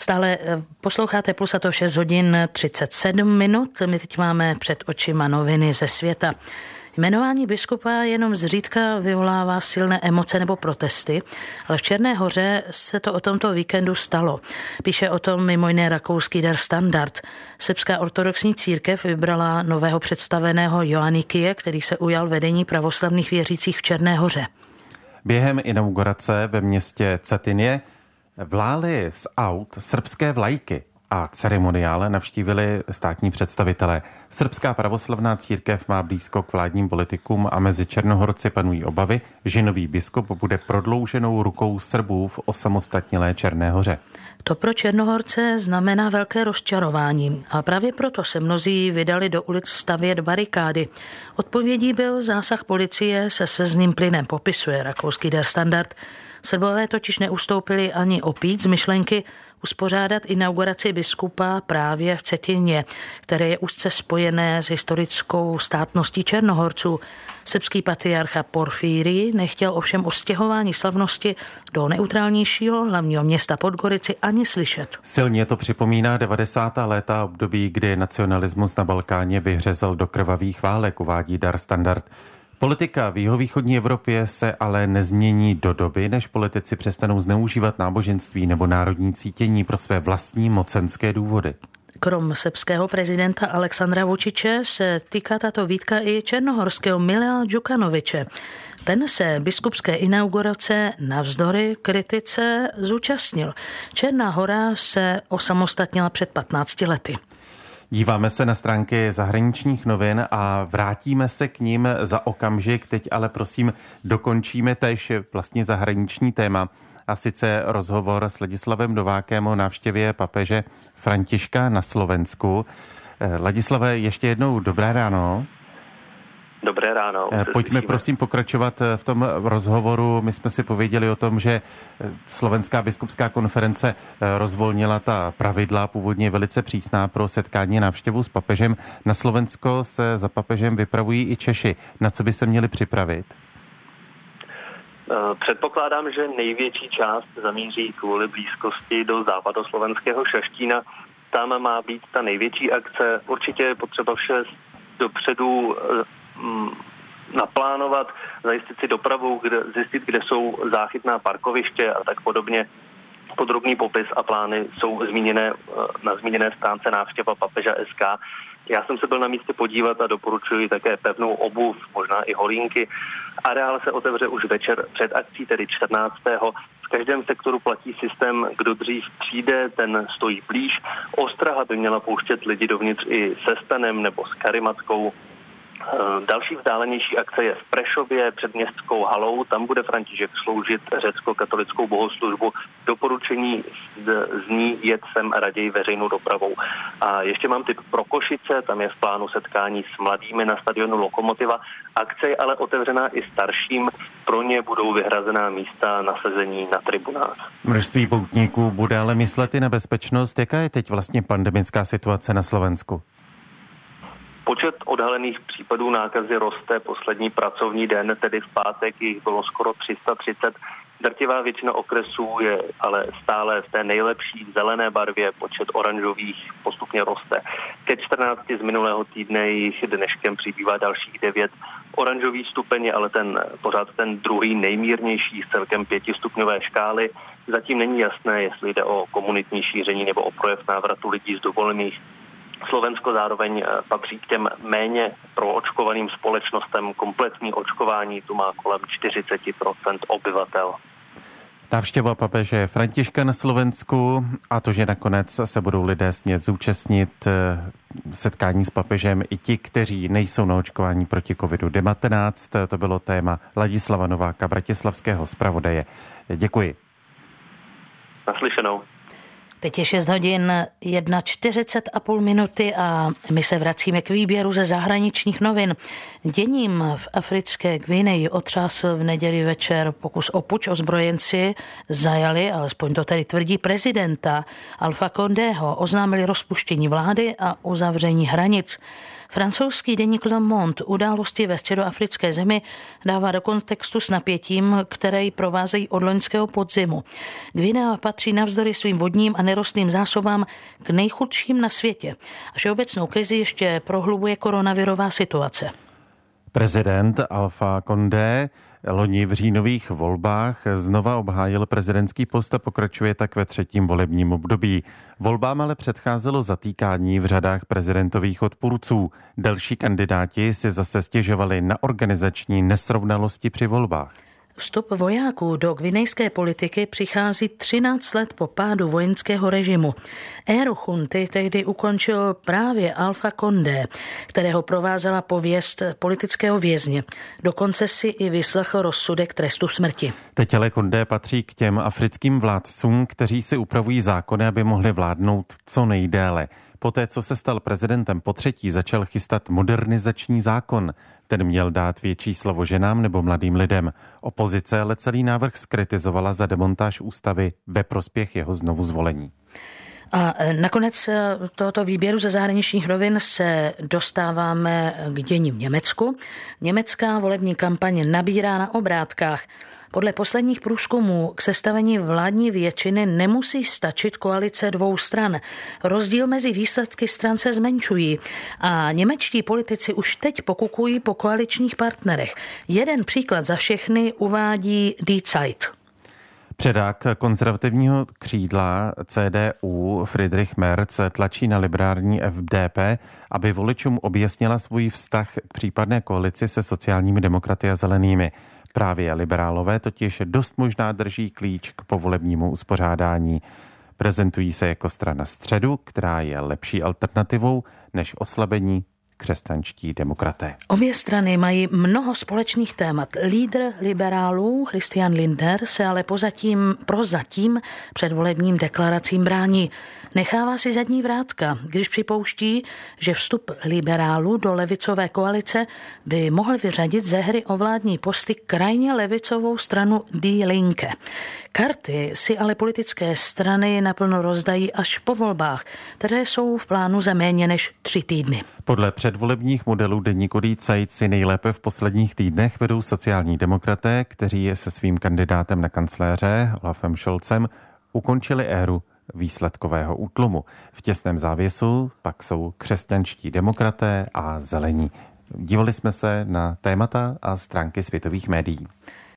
Stále posloucháte Plus a to 6 hodin 37 minut. My teď máme před očima noviny ze světa. Jmenování biskupa jenom zřídka vyvolává silné emoce nebo protesty, ale v Černé Hoře se to o tomto víkendu stalo. Píše o tom mimo jiné rakouský Der Standard. Srbská ortodoxní církev vybrala nového představeného Joannikyje, který se ujal vedení pravoslavných věřících v Černé Hoře. Během inaugurace ve městě Cetinje vlály z aut srbské vlajky a ceremoniál navštívili státní představitelé. Srbská pravoslavná církev má blízko k vládním politikům a mezi Černohorci panují obavy, že nový biskup bude prodlouženou rukou Srbů v osamostatnělé Černé Hoře. To pro Černohorce znamená velké rozčarování a právě proto se mnozí vydali do ulic stavět barikády. Odpovědí byl zásah policie se slzným plynem, popisuje rakouský Der Standard. Srbové totiž neustoupili ani opít z myšlenky uspořádat inauguraci biskupa právě v Cetinje, které je úzce spojené s historickou státností Černohorců. Srbský patriarcha Porfíry nechtěl ovšem o stěhování slavnosti do neutrálnějšího hlavního města Podgorici ani slyšet. Silně to připomíná 90. léta období, kdy nacionalismus na Balkáně vyhřezl do krvavých válek, uvádí Der Standard. Politika v jihovýchodní Evropě se ale nezmění do doby, než politici přestanou zneužívat náboženství nebo národní cítění pro své vlastní mocenské důvody. Krom srbského prezidenta Aleksandra Vučiče se týká tato výtka i černohorského Mila Đukanoviče. Ten se biskupské inaugurace navzdory kritice zúčastnil. Černá Hora se osamostatnila před 15 lety. Díváme se na stránky zahraničních novin a vrátíme se k ním za okamžik. Teď ale prosím dokončíme též vlastně zahraniční téma. A sice rozhovor s Ladislavem Novákem o návštěvě papeže Františka na Slovensku. Ladislave, ještě jednou dobré ráno. Dobré ráno. Pojďme prosím pokračovat v tom rozhovoru. My jsme si pověděli o tom, že Slovenská biskupská konference rozvolnila ta pravidla, původně velice přísná pro setkání návštěvu s papežem. Na Slovensko se za papežem vypravují i Češi. Na co by se měli připravit? Předpokládám, že největší část zamíří kvůli blízkosti do západoslovenského Šaštína. Tam má být ta největší akce. Určitě je potřeba vše dopředu naplánovat, zajistit si dopravu, zjistit, kde jsou záchytná parkoviště a tak podobně. Podrobný popis a plány jsou zmíněné na zmíněné stránce návštěva papeža SK. Já jsem se byl na místě podívat a doporučuji také pevnou obuv, možná i holínky. Areál se otevře už večer před akcí, tedy 14. V každém sektoru platí systém, kdo dřív přijde, ten stojí blíž. Ostraha by měla pouštět lidi dovnitř i se stanem nebo s karimatkou. Další vzdálenější akce je v Prešově před městskou halou. Tam bude František sloužit řecko-katolickou bohoslužbu. Doporučení zní jet sem raději veřejnou dopravou. A ještě mám tip pro Košice, tam je v plánu setkání s mladými na stadionu Lokomotiva. Akce je ale otevřená i starším, pro ně budou vyhrazená místa na sezení na tribunách. Množství poutníků bude ale myslet i na bezpečnost. Jaká je teď vlastně pandemická situace na Slovensku? Počet odhalených případů nákazy roste poslední pracovní den, tedy v pátek jich bylo skoro 330. Drtivá většina okresů je ale stále v té nejlepší zelené barvě, počet oranžových postupně roste. Ke 14 z minulého týdne jich dneškem přibývá dalších 9. Oranžový stupeň je ale pořád ten druhý nejmírnější z celkem 5stupňové škály. Zatím není jasné, jestli jde o komunitní šíření nebo o projev návratu lidí z dovolených. Slovensko zároveň patří k těm méně proočkovaným společnostem. Kompletní očkování tu má kolem 40% obyvatel. Návštěva papeže Františka na Slovensku a to, že nakonec se budou lidé smět zúčastnit setkání s papežem i ti, kteří nejsou na očkování proti COVID-19. To bylo téma Ladislava Nováka, bratislavského zpravodaje. Děkuji. Naslyšenou. Teď je 6 hodin 41,5 minuty a my se vracíme k výběru ze zahraničních novin. Děním v africké Gvineji otřásl v neděli večer pokus o puč. Ozbrojenci zajali, alespoň to tedy tvrdí prezidenta Alpha Condého, oznámili rozpuštění vlády a uzavření hranic. Francouzský deník Le Monde události ve středoafrické zemi dává do kontextu s napětím, které ji provázejí od loňského podzimu. Guinea patří navzdory svým vodním a nerostným zásobám k nejchudším na světě. A všeobecnou krizi ještě prohlubuje koronavirová situace. Prezident Alpha Condé loni v říjnových volbách znova obhájil prezidentský post a pokračuje tak ve třetím volebním období. Volbám ale předcházelo zatýkání v řadách prezidentových odpůrců. Další kandidáti si zase stěžovali na organizační nesrovnalosti při volbách. Vstup vojáků do gvinejské politiky přichází 13 let po pádu vojenského režimu. Éru chunty tehdy ukončil právě Alpha Condé, kterého provázela pověst politického vězně. Dokonce si i vyslechl rozsudek trestu smrti. Teď ale Condé patří k těm africkým vládcům, kteří si upravují zákony, aby mohli vládnout co nejdéle. Poté, co se stal prezidentem potřetí, začal chystat modernizační zákon. Ten měl dát větší slovo ženám nebo mladým lidem. Opozice ale celý návrh zkritizovala za demontáž ústavy ve prospěch jeho znovu zvolení. A nakonec tohoto výběru ze zahraničních novin se dostáváme k dění v Německu. Německá volební kampaň nabírá na obrátkách. Podle posledních průzkumů k sestavení vládní většiny nemusí stačit koalice dvou stran. Rozdíl mezi výsledky stran se zmenšují a němečtí politici už teď pokukují po koaličních partnerech. Jeden příklad za všechny uvádí Die Zeit. Předák konzervativního křídla CDU Friedrich Merz tlačí na liberální FDP, aby voličům objasnila svůj vztah k případné koalici se sociálními demokraty a zelenými. Právě liberálové totiž dost možná drží klíč k povolebnímu uspořádání. Prezentují se jako strana středu, která je lepší alternativou než oslabení křesťanští demokraté. Obě strany mají mnoho společných témat. Lídr liberálů Christian Lindner se ale prozatím předvolebním deklaracím brání. Nechává si zadní vrátka, když připouští, že vstup liberálů do levicové koalice by mohl vyřadit ze hry o vládní posty krajně levicovou stranu Die Linke. Karty si ale politické strany naplno rozdají až po volbách, které jsou v plánu za méně než 3 týdny. Podle předvolebních modelů deníku Die Zeit si nejlépe v posledních týdnech vedou sociální demokraté, kteří je se svým kandidátem na kancléře Olafem Scholzem ukončili éru výsledkového útlumu. V těsném závěsu pak jsou křesťanští demokraté a zelení. Dívali jsme se na témata a stránky světových médií.